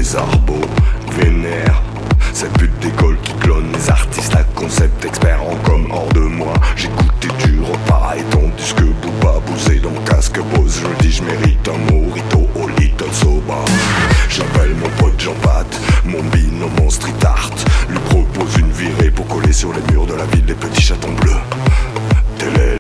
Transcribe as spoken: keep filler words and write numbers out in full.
les arbos vénères. Cette pute d'école qui clone les artistes à concept expert en com hors de moi. J'écoutais du repas et ton disque Booba bousé dans mon casque Bose. Je me dis je mérite un morito au little soba. J'appelle mon pote Jean-Pat, mon binôme mon street art. Lui propose une virée pour coller sur les murs de la ville des petits chatons bleus.